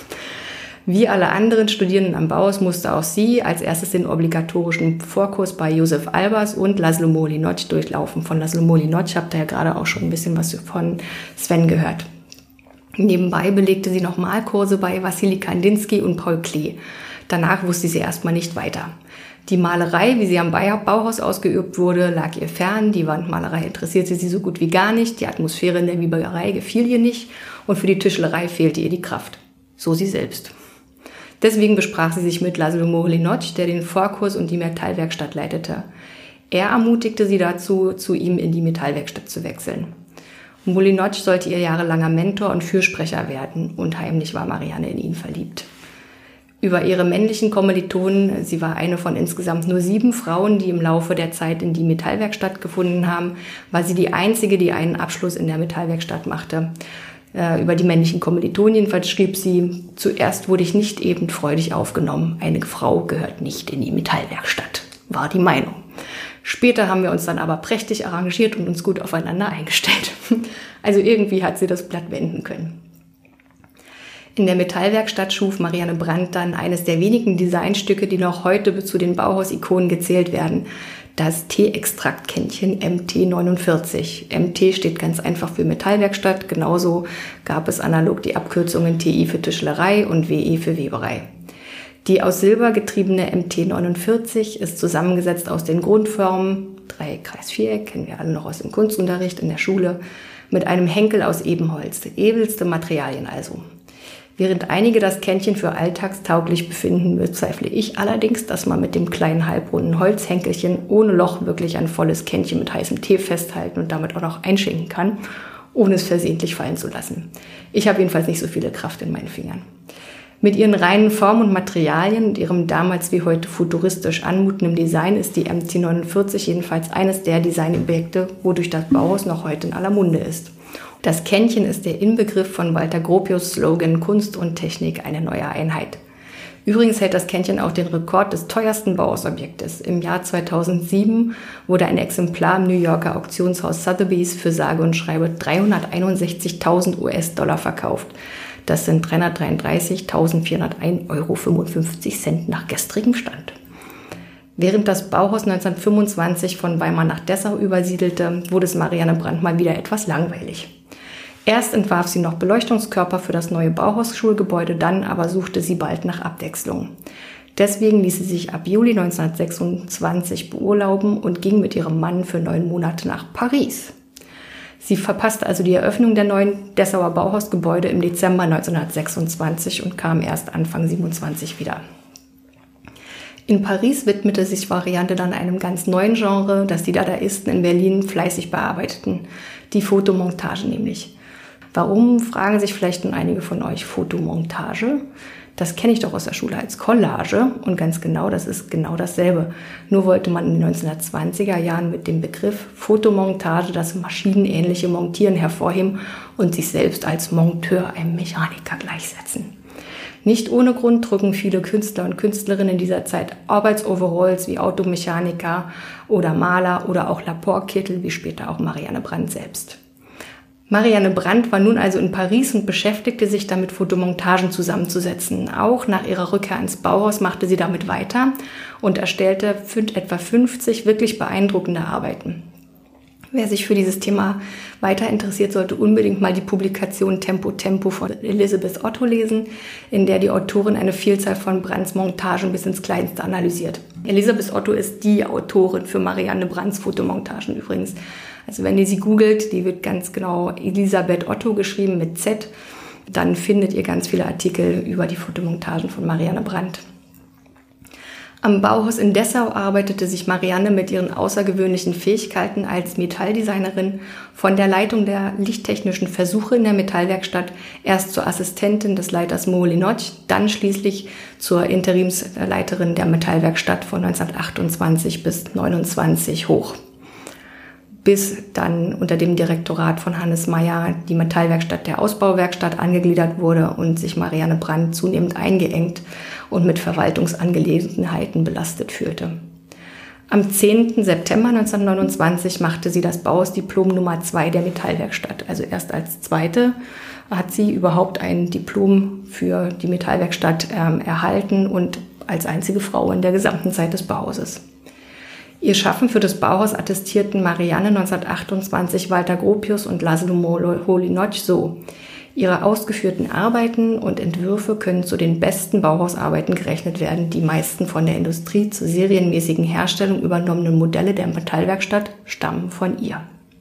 Wie alle anderen Studierenden am Bauhaus musste auch sie als erstes den obligatorischen Vorkurs bei Josef Albers und Laszlo Moholy-Nagy durchlaufen. Von Laszlo Moholy-Nagy habt ihr ja gerade auch schon ein bisschen was von Sven gehört. Nebenbei belegte sie noch Malkurse bei Wassily Kandinsky und Paul Klee. Danach wusste sie erstmal nicht weiter. Die Malerei, wie sie am Bauhaus ausgeübt wurde, lag ihr fern. Die Wandmalerei interessierte sie so gut wie gar nicht. Die Atmosphäre in der Weberei gefiel ihr nicht. Und für die Tischlerei fehlte ihr die Kraft. So sie selbst. Deswegen besprach sie sich mit Laszlo Moholy-Nagy, der den Vorkurs und die Metallwerkstatt leitete. Er ermutigte sie dazu, zu ihm in die Metallwerkstatt zu wechseln. Moholy-Nagy sollte ihr jahrelanger Mentor und Fürsprecher werden und heimlich war Marianne in ihn verliebt. Über ihre männlichen Kommilitonen, sie war eine von insgesamt nur 7 Frauen, die im Laufe der Zeit in die Metallwerkstatt gefunden haben, war sie die einzige, die einen Abschluss in der Metallwerkstatt machte. Über die männlichen Kommilitonen jedenfalls schrieb sie: Zuerst wurde ich nicht eben freudig aufgenommen. Eine Frau gehört nicht in die Metallwerkstatt, war die Meinung. Später haben wir uns dann aber prächtig arrangiert und uns gut aufeinander eingestellt. Also irgendwie hat sie das Blatt wenden können. In der Metallwerkstatt schuf Marianne Brandt dann eines der wenigen Designstücke, die noch heute zu den Bauhaus-Ikonen gezählt werden. Das T-Extraktkännchen MT49. MT steht ganz einfach für Metallwerkstatt. Genauso gab es analog die Abkürzungen TI für Tischlerei und WE für Weberei. Die aus Silber getriebene MT49 ist zusammengesetzt aus den Grundformen, Dreieck, Kreis, Viereck, kennen wir alle noch aus dem Kunstunterricht in der Schule, mit einem Henkel aus Ebenholz, edelste Materialien also. Während einige das Kännchen für alltagstauglich befinden, bezweifle ich allerdings, dass man mit dem kleinen halbrunden Holzhenkelchen ohne Loch wirklich ein volles Kännchen mit heißem Tee festhalten und damit auch noch einschenken kann, ohne es versehentlich fallen zu lassen. Ich habe jedenfalls nicht so viele Kraft in meinen Fingern. Mit ihren reinen Formen und Materialien und ihrem damals wie heute futuristisch anmutenden Design ist die MT49 jedenfalls eines der Designobjekte, wodurch das Bauhaus noch heute in aller Munde ist. Das Kännchen ist der Inbegriff von Walter Gropius Slogan Kunst und Technik, eine neue Einheit. Übrigens hält das Kännchen auch den Rekord des teuersten Bauhausobjektes. Im Jahr 2007 wurde ein Exemplar im New Yorker Auktionshaus Sotheby's für sage und schreibe 361.000 US-Dollar verkauft. Das sind 333.401,55 € nach gestrigem Stand. Während das Bauhaus 1925 von Weimar nach Dessau übersiedelte, wurde es Marianne Brandt mal wieder etwas langweilig. Erst entwarf sie noch Beleuchtungskörper für das neue Bauhaus-Schulgebäude, dann aber suchte sie bald nach Abwechslung. Deswegen ließ sie sich ab Juli 1926 beurlauben und ging mit ihrem Mann für 9 Monate nach Paris. Sie verpasste also die Eröffnung der neuen Dessauer Bauhausgebäude im Dezember 1926 und kam erst Anfang 27 wieder. In Paris widmete sich Marianne dann einem ganz neuen Genre, das die Dadaisten in Berlin fleißig bearbeiteten, die Fotomontage nämlich. Warum, fragen sich vielleicht nun einige von euch, Fotomontage? Das kenne ich doch aus der Schule als Collage und ganz genau, das ist genau dasselbe. Nur wollte man in den 1920er Jahren mit dem Begriff Fotomontage das maschinenähnliche Montieren hervorheben und sich selbst als Monteur, einem Mechaniker, gleichsetzen. Nicht ohne Grund trugen viele Künstler und Künstlerinnen in dieser Zeit Arbeitsoveralls wie Automechaniker oder Maler oder auch Laportkittel, wie später auch Marianne Brandt selbst. Marianne Brandt war nun also in Paris und beschäftigte sich damit, Fotomontagen zusammenzusetzen. Auch nach ihrer Rückkehr ins Bauhaus machte sie damit weiter und erstellte etwa 50 wirklich beeindruckende Arbeiten. Wer sich für dieses Thema weiter interessiert, sollte unbedingt mal die Publikation Tempo Tempo von Elisabeth Otto lesen, in der die Autorin eine Vielzahl von Brandts Montagen bis ins Kleinste analysiert. Elisabeth Otto ist die Autorin für Marianne Brandts Fotomontagen übrigens. Also wenn ihr sie googelt, die wird ganz genau Elisabeth Otto geschrieben mit Z, dann findet ihr ganz viele Artikel über die Fotomontagen von Marianne Brandt. Am Bauhaus in Dessau arbeitete sich Marianne mit ihren außergewöhnlichen Fähigkeiten als Metalldesignerin von der Leitung der lichttechnischen Versuche in der Metallwerkstatt erst zur Assistentin des Leiters Moholy-Nagy, dann schließlich zur Interimsleiterin der Metallwerkstatt von 1928 bis 1929 hoch. Bis dann unter dem Direktorat von Hannes Meyer die Metallwerkstatt der Ausbauwerkstatt angegliedert wurde und sich Marianne Brandt zunehmend eingeengt und mit Verwaltungsangelegenheiten belastet fühlte. Am 10. September 1929 machte sie das Bauhausdiplom Nummer 2 der Metallwerkstatt. Also erst als zweite hat sie überhaupt ein Diplom für die Metallwerkstatt erhalten und als einzige Frau in der gesamten Zeit des Bauhauses. Ihr Schaffen für das Bauhaus attestierten Marianne 1928 Walter Gropius und Laszlo Moholy-Nagy so: Ihre ausgeführten Arbeiten und Entwürfe können zu den besten Bauhausarbeiten gerechnet werden. Die meisten von der Industrie zur serienmäßigen Herstellung übernommenen Modelle der Metallwerkstatt stammen von ihr.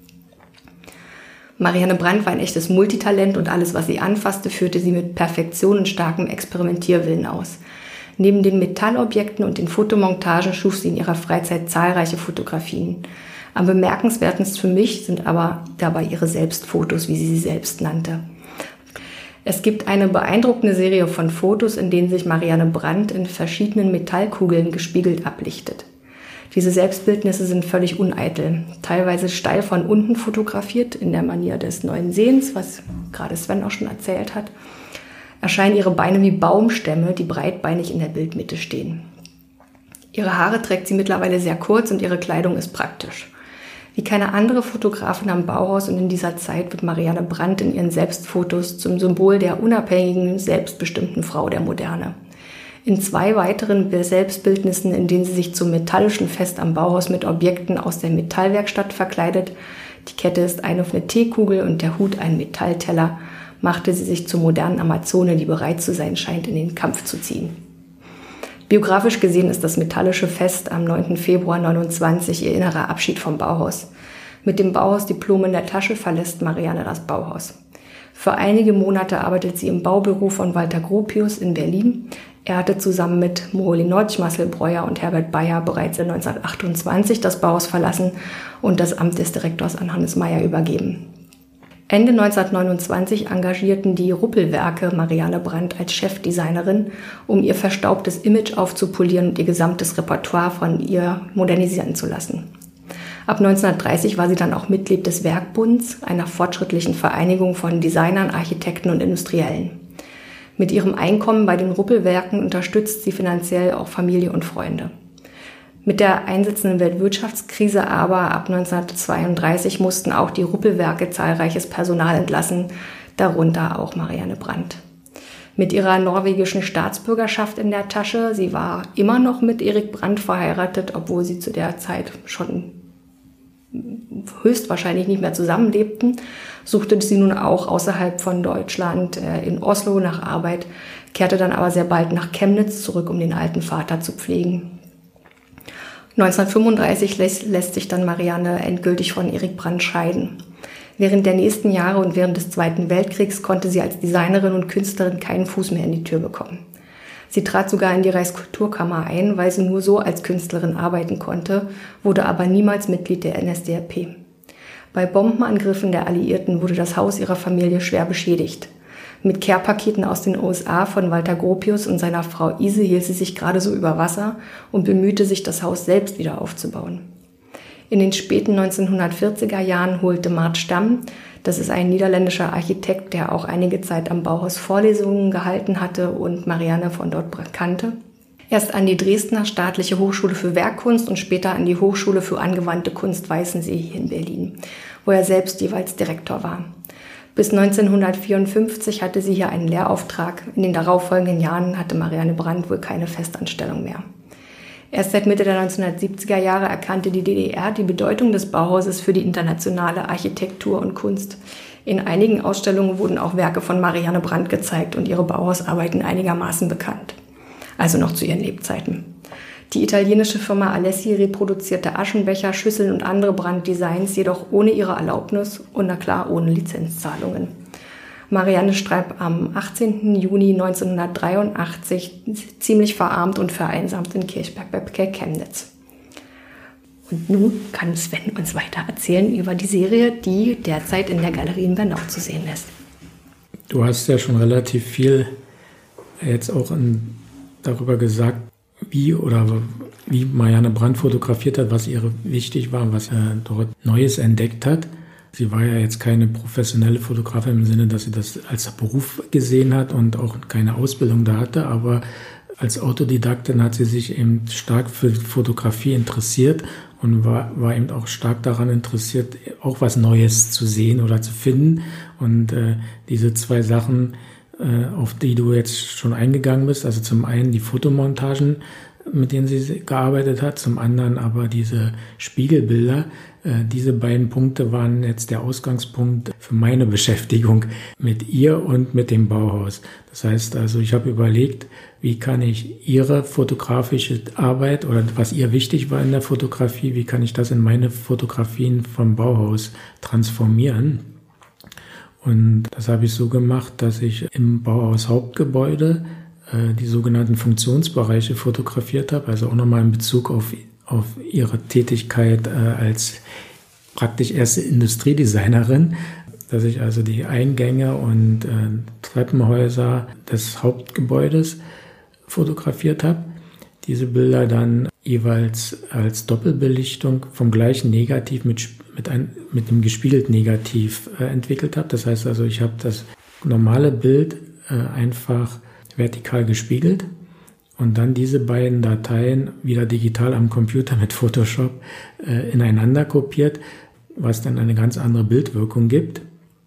Marianne Brandt war ein echtes Multitalent und alles, was sie anfasste, führte sie mit Perfektion und starkem Experimentierwillen aus. Neben den Metallobjekten und den Fotomontagen schuf sie in ihrer Freizeit zahlreiche Fotografien. Am bemerkenswertesten für mich sind aber dabei ihre Selbstfotos, wie sie selbst nannte. Es gibt eine beeindruckende Serie von Fotos, in denen sich Marianne Brandt in verschiedenen Metallkugeln gespiegelt ablichtet. Diese Selbstbildnisse sind völlig uneitel, teilweise steil von unten fotografiert, in der Manier des neuen Sehens, was gerade Sven auch schon erzählt hat, erscheinen ihre Beine wie Baumstämme, die breitbeinig in der Bildmitte stehen. Ihre Haare trägt sie mittlerweile sehr kurz und ihre Kleidung ist praktisch. Wie keine andere Fotografin am Bauhaus und in dieser Zeit wird Marianne Brandt in ihren Selbstfotos zum Symbol der unabhängigen, selbstbestimmten Frau der Moderne. In 2 weiteren Selbstbildnissen, in denen sie sich zum metallischen Fest am Bauhaus mit Objekten aus der Metallwerkstatt verkleidet, die Kette ist eine Teekugel und der Hut ein Metallteller, machte sie sich zur modernen Amazone, die bereit zu sein scheint, in den Kampf zu ziehen. Biografisch gesehen ist das metallische Fest am 9. Februar 1929 ihr innerer Abschied vom Bauhaus. Mit dem Bauhausdiplom in der Tasche verlässt Marianne das Bauhaus. Für einige Monate arbeitet sie im Baubüro von Walter Gropius in Berlin. Er hatte zusammen mit Moholy Nagy, Marcel Breuer und Herbert Bayer bereits 1928 das Bauhaus verlassen und das Amt des Direktors an Hannes Meyer übergeben. Ende 1929 engagierten die Ruppelwerke Marianne Brandt als Chefdesignerin, um ihr verstaubtes Image aufzupolieren und ihr gesamtes Repertoire von ihr modernisieren zu lassen. Ab 1930 war sie dann auch Mitglied des Werkbunds, einer fortschrittlichen Vereinigung von Designern, Architekten und Industriellen. Mit ihrem Einkommen bei den Ruppelwerken unterstützt sie finanziell auch Familie und Freunde. Mit der einsetzenden Weltwirtschaftskrise aber ab 1932 mussten auch die Ruppelwerke zahlreiches Personal entlassen, darunter auch Marianne Brandt. Mit ihrer norwegischen Staatsbürgerschaft in der Tasche, sie war immer noch mit Erik Brandt verheiratet, obwohl sie zu der Zeit schon höchstwahrscheinlich nicht mehr zusammenlebten, suchte sie nun auch außerhalb von Deutschland in Oslo nach Arbeit, kehrte dann aber sehr bald nach Chemnitz zurück, um den alten Vater zu pflegen. 1935 lässt sich dann Marianne endgültig von Erik Brandt scheiden. Während der nächsten Jahre und während des Zweiten Weltkriegs konnte sie als Designerin und Künstlerin keinen Fuß mehr in die Tür bekommen. Sie trat sogar in die Reichskulturkammer ein, weil sie nur so als Künstlerin arbeiten konnte, wurde aber niemals Mitglied der NSDAP. Bei Bombenangriffen der Alliierten wurde das Haus ihrer Familie schwer beschädigt. Mit Care-Paketen aus den USA von Walter Gropius und seiner Frau Ise hielt sie sich gerade so über Wasser und bemühte sich, das Haus selbst wieder aufzubauen. In den späten 1940er Jahren holte Mart Stam, das ist ein niederländischer Architekt, der auch einige Zeit am Bauhaus Vorlesungen gehalten hatte und Marianne von dort kannte, erst an die Dresdner Staatliche Hochschule für Werkkunst und später an die Hochschule für angewandte Kunst Weißensee hier in Berlin, wo er selbst jeweils Direktor war. Bis 1954 hatte sie hier einen Lehrauftrag. In den darauffolgenden Jahren hatte Marianne Brandt wohl keine Festanstellung mehr. Erst seit Mitte der 1970er Jahre erkannte die DDR die Bedeutung des Bauhauses für die internationale Architektur und Kunst. In einigen Ausstellungen wurden auch Werke von Marianne Brandt gezeigt und ihre Bauhausarbeiten einigermaßen bekannt. Also noch zu ihren Lebzeiten. Die italienische Firma Alessi reproduzierte Aschenbecher, Schüsseln und andere Brandt-Designs, jedoch ohne ihre Erlaubnis und na klar ohne Lizenzzahlungen. Marianne starb am 18. Juni 1983 ziemlich verarmt und vereinsamt in Kirchberg bei Chemnitz. Und nun kann Sven uns weiter erzählen über die Serie, die derzeit in der Galerie in Bernau zu sehen ist. Du hast ja schon relativ viel jetzt auch darüber gesagt, wie Marianne Brandt fotografiert hat, was ihr wichtig war, was er dort Neues entdeckt hat. Sie war ja jetzt keine professionelle Fotografin im Sinne, dass sie das als Beruf gesehen hat und auch keine Ausbildung da hatte, aber als Autodidaktin hat sie sich eben stark für Fotografie interessiert und war eben auch stark daran interessiert, auch was Neues zu sehen oder zu finden. Und diese zwei Sachen, auf die du jetzt schon eingegangen bist, also zum einen die Fotomontagen, mit denen sie gearbeitet hat, zum anderen aber diese Spiegelbilder. Diese beiden Punkte waren jetzt der Ausgangspunkt für meine Beschäftigung mit ihr und mit dem Bauhaus. Das heißt also, ich habe überlegt, wie kann ich ihre fotografische Arbeit oder was ihr wichtig war in der Fotografie, wie kann ich das in meine Fotografien vom Bauhaus transformieren. Und das habe ich so gemacht, dass ich im Bauhaus Hauptgebäude die sogenannten Funktionsbereiche fotografiert habe, also auch nochmal in Bezug auf ihre Tätigkeit als praktisch erste Industriedesignerin, dass ich also die Eingänge und Treppenhäuser des Hauptgebäudes fotografiert habe. Diese Bilder dann jeweils als Doppelbelichtung vom gleichen Negativ mit dem gespiegelten Negativ entwickelt habe. Das heißt also, ich habe das normale Bild einfach vertikal gespiegelt und dann diese beiden Dateien wieder digital am Computer mit Photoshop ineinander kopiert, was dann eine ganz andere Bildwirkung gibt.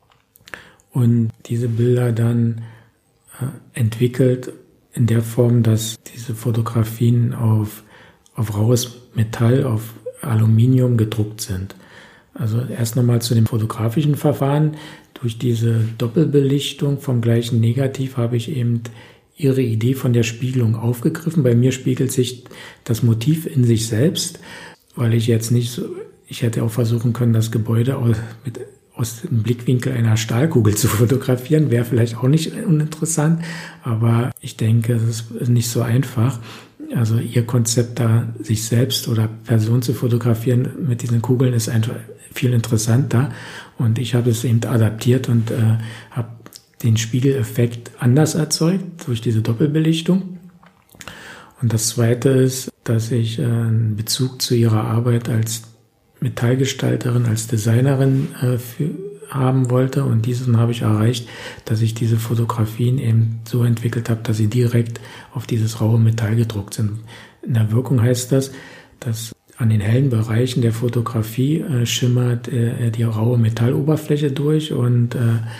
Und diese Bilder dann entwickelt in der Form, dass diese Fotografien auf raues Metall, auf Aluminium gedruckt sind. Also erst nochmal zu dem fotografischen Verfahren. Durch diese Doppelbelichtung vom gleichen Negativ habe ich eben ihre Idee von der Spiegelung aufgegriffen. Bei mir spiegelt sich das Motiv in sich selbst, weil ich jetzt nicht so, ich hätte auch versuchen können, das Gebäude aus dem Blickwinkel einer Stahlkugel zu fotografieren, wäre vielleicht auch nicht uninteressant, aber ich denke, es ist nicht so einfach. Also ihr Konzept da, sich selbst oder Personen zu fotografieren mit diesen Kugeln, ist einfach viel interessanter und ich habe es eben adaptiert und habe den Spiegeleffekt anders erzeugt durch diese Doppelbelichtung. Und das Zweite ist, dass ich einen Bezug zu ihrer Arbeit als Metallgestalterin, als Designerin haben wollte und diesen habe ich erreicht, dass ich diese Fotografien eben so entwickelt habe, dass sie direkt auf dieses raue Metall gedruckt sind. In der Wirkung heißt das, dass an den hellen Bereichen der Fotografie schimmert die raue Metalloberfläche durch und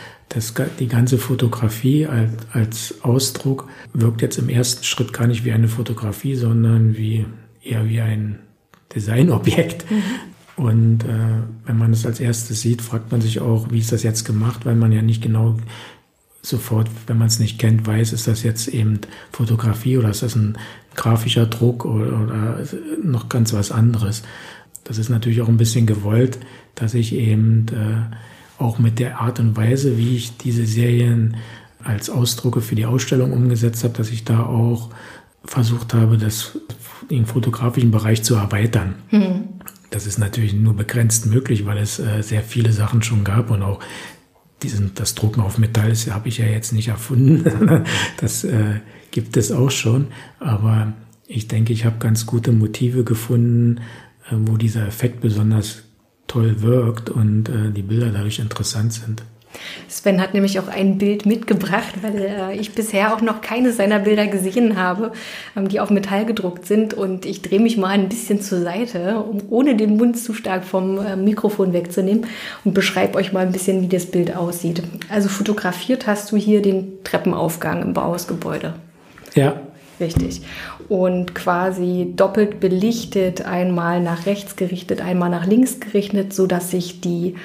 die ganze Fotografie als Ausdruck wirkt jetzt im ersten Schritt gar nicht wie eine Fotografie, sondern eher wie ein Designobjekt. Und wenn man es als erstes sieht, fragt man sich auch, wie ist das jetzt gemacht, weil man ja nicht genau sofort, wenn man es nicht kennt, weiß, ist das jetzt eben Fotografie oder ist das ein grafischer Druck oder noch ganz was anderes. Das ist natürlich auch ein bisschen gewollt, dass ich eben auch mit der Art und Weise, wie ich diese Serien als Ausdrucke für die Ausstellung umgesetzt habe, dass ich da auch versucht habe, den fotografischen Bereich zu erweitern. Das ist natürlich nur begrenzt möglich, weil es sehr viele Sachen schon gab und auch das Drucken auf Metall habe ich ja jetzt nicht erfunden. Das gibt es auch schon. Aber ich denke, ich habe ganz gute Motive gefunden, wo dieser Effekt besonders toll wirkt und die Bilder dadurch interessant sind. Sven hat nämlich auch ein Bild mitgebracht, weil ich bisher auch noch keine seiner Bilder gesehen habe, die auf Metall gedruckt sind. Und ich drehe mich mal ein bisschen zur Seite, ohne den Mund zu stark vom Mikrofon wegzunehmen und beschreibe euch mal ein bisschen, wie das Bild aussieht. Also fotografiert hast du hier den Treppenaufgang im Bauhausgebäude. Ja. Richtig. Und quasi doppelt belichtet, einmal nach rechts gerichtet, einmal nach links gerichtet, sodass sich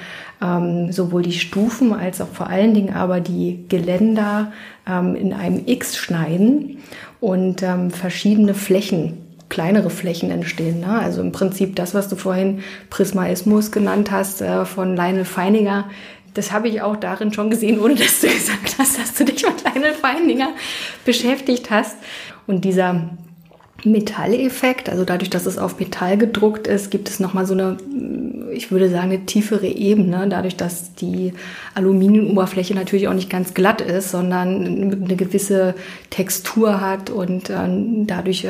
sowohl die Stufen als auch vor allen Dingen aber die Geländer in einem X schneiden und verschiedene Flächen, kleinere Flächen entstehen. Ne? Also im Prinzip das, was du vorhin Prismaismus genannt hast von Lionel Feininger, das habe ich auch darin schon gesehen, ohne dass du gesagt hast, dass du dich mit Lionel Feininger beschäftigt hast. Und dieser Metalleffekt, also dadurch, dass es auf Metall gedruckt ist, gibt es nochmal so eine, ich würde sagen, eine tiefere Ebene, dadurch, dass die Aluminiumoberfläche natürlich auch nicht ganz glatt ist, sondern eine gewisse Textur hat und dadurch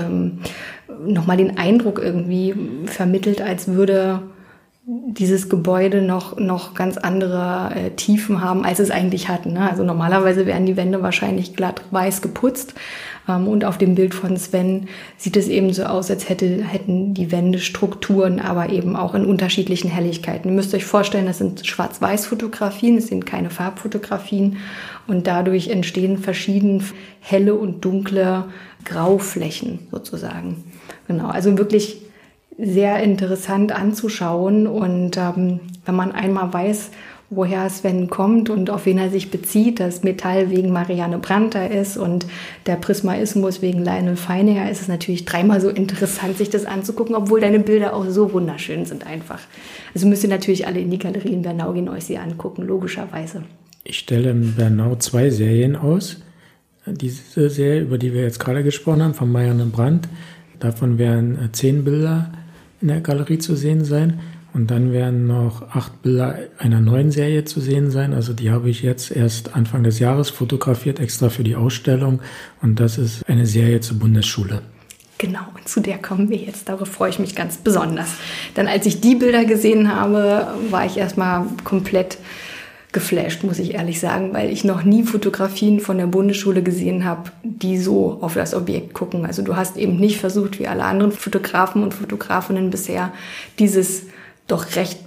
nochmal den Eindruck irgendwie vermittelt, als würde dieses Gebäude noch ganz andere Tiefen haben, als es eigentlich hat. Ne? Also normalerweise wären die Wände wahrscheinlich glatt weiß geputzt. Und auf dem Bild von Sven sieht es eben so aus, als hätten die Wände Strukturen, aber eben auch in unterschiedlichen Helligkeiten. Ihr müsst euch vorstellen, das sind Schwarz-Weiß-Fotografien, es sind keine Farbfotografien. Und dadurch entstehen verschieden helle und dunkle Grauflächen sozusagen. Genau, also wirklich sehr interessant anzuschauen. Und wenn man einmal weiß, woher Sven kommt und auf wen er sich bezieht, dass Metall wegen Marianne Brandt da ist und der Prismaismus wegen Lionel Feininger, ist es natürlich dreimal so interessant, sich das anzugucken, obwohl deine Bilder auch so wunderschön sind einfach. Also müsst ihr natürlich alle in die Galerie in Bernau gehen, euch sie angucken, logischerweise. Ich stelle in Bernau 2 Serien aus. Diese Serie, über die wir jetzt gerade gesprochen haben, von Marianne Brandt, davon werden 10 Bilder in der Galerie zu sehen sein. Und dann werden noch 8 Bilder einer neuen Serie zu sehen sein. Also die habe ich jetzt erst Anfang des Jahres fotografiert, extra für die Ausstellung. Und das ist eine Serie zur Bundesschule. Genau, und zu der kommen wir jetzt. Darauf freue ich mich ganz besonders. Denn als ich die Bilder gesehen habe, war ich erstmal komplett geflasht, muss ich ehrlich sagen, weil ich noch nie Fotografien von der Bundesschule gesehen habe, die so auf das Objekt gucken. Also du hast eben nicht versucht, wie alle anderen Fotografen und Fotografinnen bisher, dieses doch recht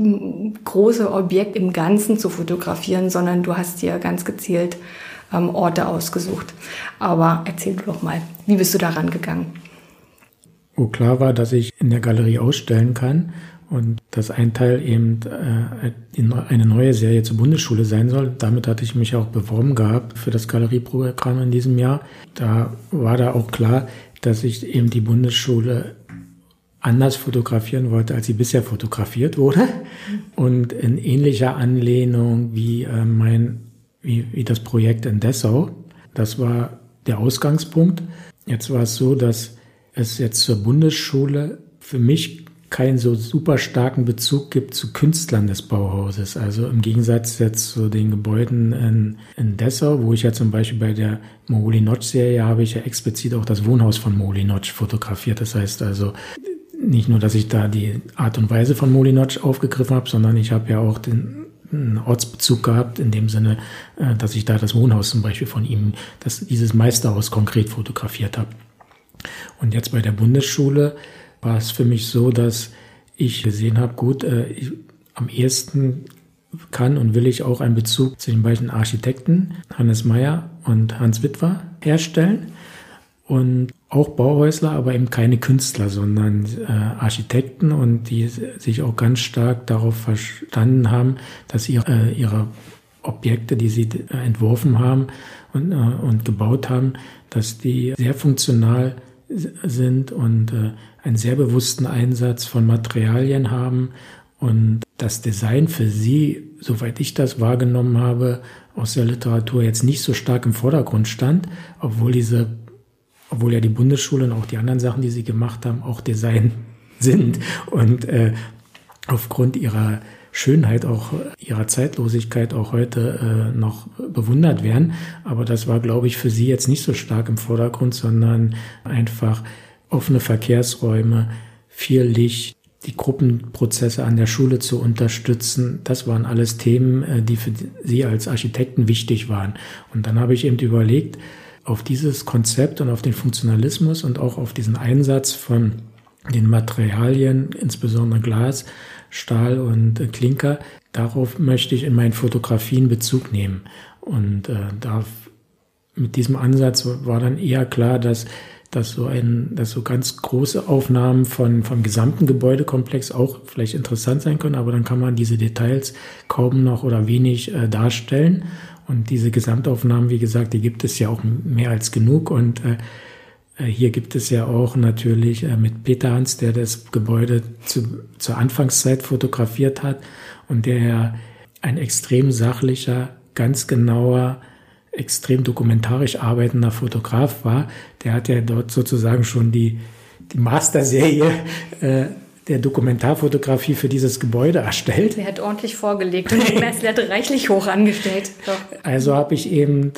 große Objekt im Ganzen zu fotografieren, sondern du hast dir ganz gezielt Orte ausgesucht. Aber erzähl du doch mal, wie bist du daran gegangen? Wo klar war, dass ich in der Galerie ausstellen kann und dass ein Teil eben eine neue Serie zur Bundesschule sein soll. Damit hatte ich mich auch beworben gehabt für das Galerieprogramm in diesem Jahr. Da war auch klar, dass ich eben die Bundesschule anders fotografieren wollte, als sie bisher fotografiert wurde. Und in ähnlicher Anlehnung wie das Projekt in Dessau. Das war der Ausgangspunkt. Jetzt war es so, dass es jetzt zur Bundesschule für mich keinen so super starken Bezug gibt zu Künstlern des Bauhauses. Also im Gegensatz jetzt zu den Gebäuden in Dessau, wo ich ja zum Beispiel bei der Moholy-Nagy-Serie habe ich ja explizit auch das Wohnhaus von Moholy-Nagy fotografiert. Das heißt also nicht nur, dass ich da die Art und Weise von Moholy-Nagy aufgegriffen habe, sondern ich habe ja auch einen Ortsbezug gehabt, in dem Sinne, dass ich da das Wohnhaus zum Beispiel von ihm, dieses Meisterhaus konkret fotografiert habe. Und jetzt bei der Bundesschule war es für mich so, dass ich gesehen habe, gut, am ehesten kann und will ich auch einen Bezug zu den beiden Architekten, Hannes Meyer und Hans Witwer, herstellen. Und auch Bauhäusler, aber eben keine Künstler, sondern Architekten, und die sich auch ganz stark darauf verstanden haben, dass ihre Objekte, die sie entworfen haben und gebaut haben, dass die sehr funktional sind und einen sehr bewussten Einsatz von Materialien haben und das Design für sie, soweit ich das wahrgenommen habe, aus der Literatur jetzt nicht so stark im Vordergrund stand, obwohl ja die Bundesschule und auch die anderen Sachen, die sie gemacht haben, auch Design sind und aufgrund ihrer Schönheit, auch ihrer Zeitlosigkeit auch heute noch bewundert werden. Aber das war, glaube ich, für sie jetzt nicht so stark im Vordergrund, sondern einfach offene Verkehrsräume, viel Licht, die Gruppenprozesse an der Schule zu unterstützen. Das waren alles Themen, die für sie als Architekten wichtig waren. Und dann habe ich eben überlegt, auf dieses Konzept und auf den Funktionalismus und auch auf diesen Einsatz von den Materialien, insbesondere Glas, Stahl und Klinker, darauf möchte ich in meinen Fotografien Bezug nehmen. Und mit diesem Ansatz war dann eher klar, dass so ganz große Aufnahmen vom gesamten Gebäudekomplex auch vielleicht interessant sein können, aber dann kann man diese Details kaum noch oder wenig darstellen. Und diese Gesamtaufnahmen, wie gesagt, die gibt es ja auch mehr als genug. Und hier gibt es ja auch natürlich mit Peter Hans, der das Gebäude zur Anfangszeit fotografiert hat und der ja ein extrem sachlicher, ganz genauer, extrem dokumentarisch arbeitender Fotograf war. Der hat ja dort sozusagen schon die Masterserie der Dokumentarfotografie für dieses Gebäude erstellt. Er hat ordentlich vorgelegt und die Messlatte reichlich hoch angestellt. Doch. Also habe ich eben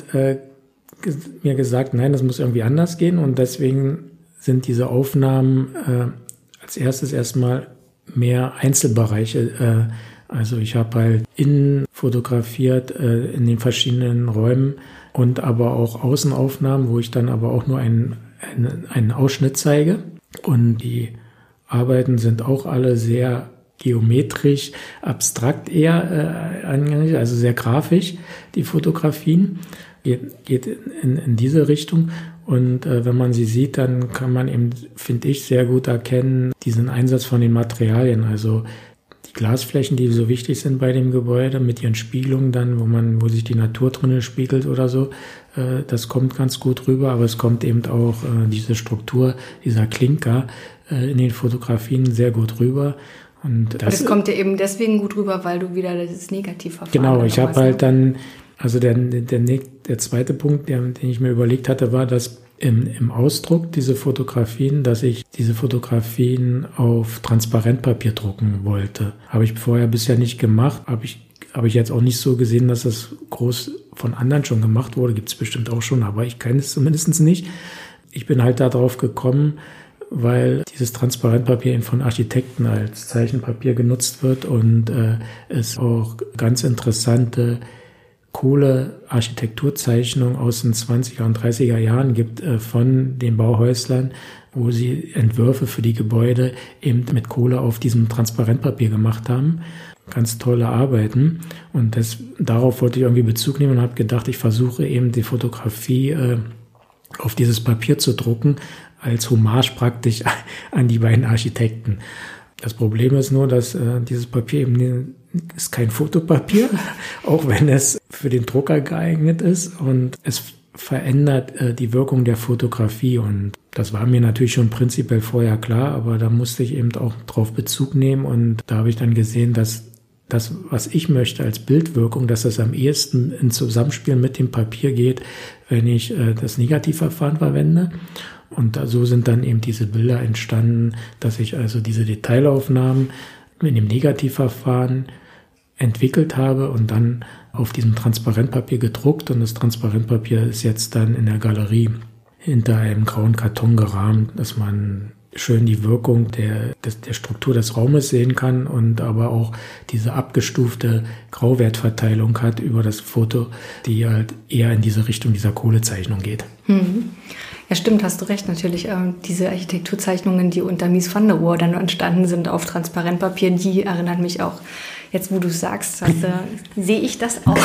mir gesagt, nein, das muss irgendwie anders gehen, und deswegen sind diese Aufnahmen als erstes erstmal mehr Einzelbereiche. Also ich habe halt innen fotografiert in den verschiedenen Räumen und aber auch Außenaufnahmen, wo ich dann aber auch nur einen Ausschnitt zeige, und die Arbeiten sind auch alle sehr geometrisch, abstrakt eher angelegt, also sehr grafisch, die Fotografien. Geht in diese Richtung, und wenn man sie sieht, dann kann man eben, finde ich, sehr gut erkennen, diesen Einsatz von den Materialien, also die Glasflächen, die so wichtig sind bei dem Gebäude mit ihren Spiegelungen dann, wo sich die Natur drinnen spiegelt oder so, das kommt ganz gut rüber, aber es kommt eben auch diese Struktur dieser Klinker in den Fotografien sehr gut rüber. Und das kommt dir eben deswegen gut rüber, weil du wieder das Negativverfahren. Genau, ich habe halt dann, also der zweite Punkt, den ich mir überlegt hatte, war, dass im Ausdruck dass ich diese Fotografien auf Transparentpapier drucken wollte. Habe ich vorher bisher nicht gemacht, habe ich jetzt auch nicht so gesehen, dass das groß von anderen schon gemacht wurde. Gibt es bestimmt auch schon, aber ich kenne es zumindest nicht. Ich bin halt darauf gekommen, weil dieses Transparentpapier eben von Architekten als Zeichenpapier genutzt wird und es auch ganz interessante Kohle-Architekturzeichnungen aus den 20er und 30er Jahren gibt von den Bauhäuslern, wo sie Entwürfe für die Gebäude eben mit Kohle auf diesem Transparentpapier gemacht haben. Ganz tolle Arbeiten. Und darauf wollte ich irgendwie Bezug nehmen und habe gedacht, ich versuche eben die Fotografie auf dieses Papier zu drucken, als Hommage praktisch an die beiden Architekten. Das Problem ist nur, dass dieses Papier eben ist kein Fotopapier, auch wenn es für den Drucker geeignet ist, und es verändert die Wirkung der Fotografie, und das war mir natürlich schon prinzipiell vorher klar, aber da musste ich eben auch drauf Bezug nehmen, und da habe ich dann gesehen, dass das, was ich möchte als Bildwirkung, dass das am ehesten in Zusammenspiel mit dem Papier geht, wenn ich das Negativverfahren verwende. Und so sind dann eben diese Bilder entstanden, dass ich also diese Detailaufnahmen in dem Negativverfahren entwickelt habe und dann auf diesem Transparentpapier gedruckt. Und das Transparentpapier ist jetzt dann in der Galerie hinter einem grauen Karton gerahmt, dass man schön die Wirkung der Struktur des Raumes sehen kann und aber auch diese abgestufte Grauwertverteilung hat über das Foto, die halt eher in diese Richtung dieser Kohlezeichnung geht. Ja, stimmt, hast du recht. Natürlich, diese Architekturzeichnungen, die unter Mies van der Rohe dann entstanden sind auf Transparentpapier, die erinnern mich auch, jetzt wo du es sagst, sehe ich das auch.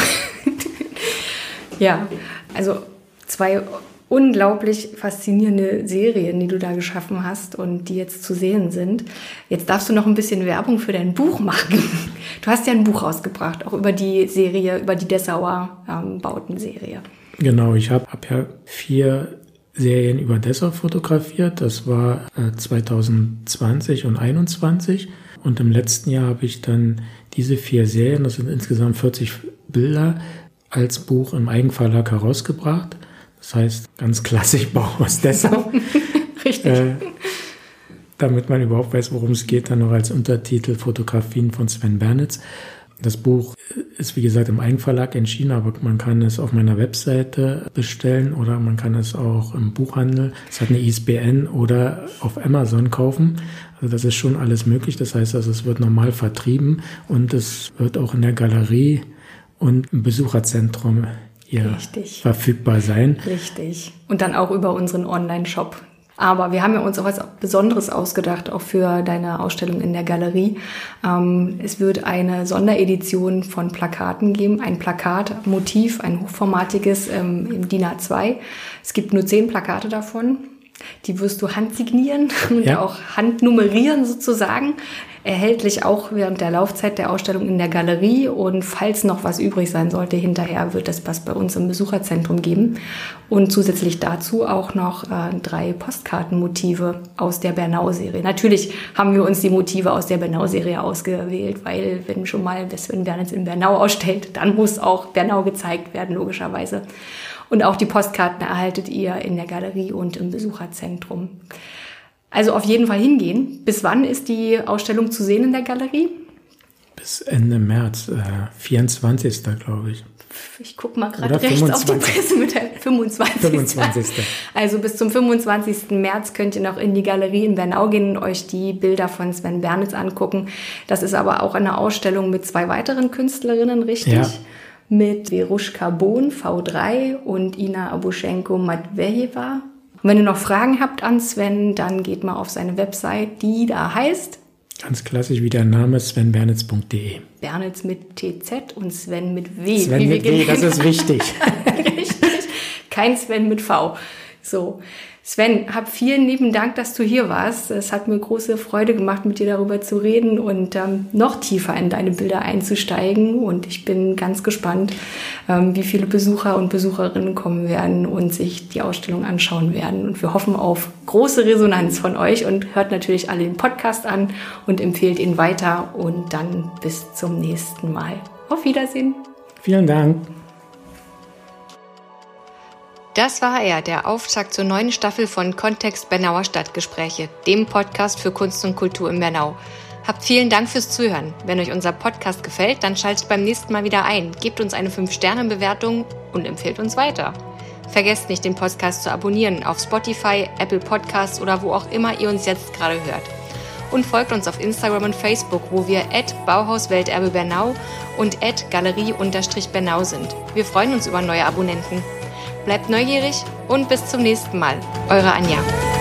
Ja, also 2 unglaublich faszinierende Serien, die du da geschaffen hast und die jetzt zu sehen sind. Jetzt darfst du noch ein bisschen Werbung für dein Buch machen. Du hast ja ein Buch rausgebracht, auch über die Serie, über die Dessauer Bautenserie. Genau, ich habe ja 4 Serien über Dessau fotografiert. Das war 2020 und 2021. Und im letzten Jahr habe ich dann diese 4 Serien, das sind insgesamt 40 Bilder, als Buch im Eigenverlag herausgebracht. Das heißt, ganz klassisch Bauhaus Dessau. Richtig. Damit man überhaupt weiß, worum es geht, dann noch als Untertitel Fotografien von Sven Bernitz. Das Buch ist, wie gesagt, im Eigenverlag erschienen, aber man kann es auf meiner Webseite bestellen oder man kann es auch im Buchhandel. Es hat eine ISBN oder auf Amazon kaufen. Also das ist schon alles möglich. Das heißt, also es wird normal vertrieben und es wird auch in der Galerie und im Besucherzentrum verfügbar sein. Richtig. Und dann auch über unseren Online-Shop. Aber wir haben ja uns auch was Besonderes ausgedacht, auch für deine Ausstellung in der Galerie. Es wird eine Sonderedition von Plakaten geben, ein Plakatmotiv, ein hochformatiges im DIN A2. Es gibt nur 10 Plakate davon. Die wirst du handsignieren und auch handnummerieren sozusagen. Erhältlich auch während der Laufzeit der Ausstellung in der Galerie. Und falls noch was übrig sein sollte, hinterher wird es was bei uns im Besucherzentrum geben. Und zusätzlich dazu auch noch 3 Postkartenmotive aus der Bernau-Serie. Natürlich haben wir uns die Motive aus der Bernau-Serie ausgewählt, weil wenn schon mal Sven Bernitz in Bernau ausstellt, dann muss auch Bernau gezeigt werden, logischerweise. Und auch die Postkarten erhaltet ihr in der Galerie und im Besucherzentrum. Also auf jeden Fall hingehen. Bis wann ist die Ausstellung zu sehen in der Galerie? Bis Ende März, 24. glaube ich. Ich gucke mal gerade rechts 25. Auf die Pressemitteilung. 25. Also bis zum 25. März könnt ihr noch in die Galerie in Bernau gehen und euch die Bilder von Sven Bernitz angucken. Das ist aber auch eine Ausstellung mit 2 weiteren Künstlerinnen, richtig? Ja. Mit Veruschka Bohn, V3 und Ina Abuschenko-Matvejeva. Und wenn ihr noch Fragen habt an Sven, dann geht mal auf seine Website, die da heißt... Ganz klassisch wie der Name, svenbernitz.de. Bernitz mit TZ und Sven mit W. Sven mit W, das ist wichtig. Richtig, kein Sven mit V. So, Sven, hab vielen lieben Dank, dass du hier warst. Es hat mir große Freude gemacht, mit dir darüber zu reden und noch tiefer in deine Bilder einzusteigen. Und ich bin ganz gespannt, wie viele Besucher und Besucherinnen kommen werden und sich die Ausstellung anschauen werden. Und wir hoffen auf große Resonanz von euch und hört natürlich alle den Podcast an und empfehlt ihn weiter. Und dann bis zum nächsten Mal. Auf Wiedersehen. Vielen Dank. Das war er, der Auftakt zur neuen Staffel von Kontext Bernauer Stadtgespräche, dem Podcast für Kunst und Kultur in Bernau. Habt vielen Dank fürs Zuhören. Wenn euch unser Podcast gefällt, dann schaltet beim nächsten Mal wieder ein, gebt uns eine 5-Sterne-Bewertung und empfehlt uns weiter. Vergesst nicht, den Podcast zu abonnieren auf Spotify, Apple Podcasts oder wo auch immer ihr uns jetzt gerade hört. Und folgt uns auf Instagram und Facebook, wo wir @Bauhaus-Welterbe Bernau und @Galerie_Bernau sind. Wir freuen uns über neue Abonnenten. Bleibt neugierig und bis zum nächsten Mal. Eure Anja.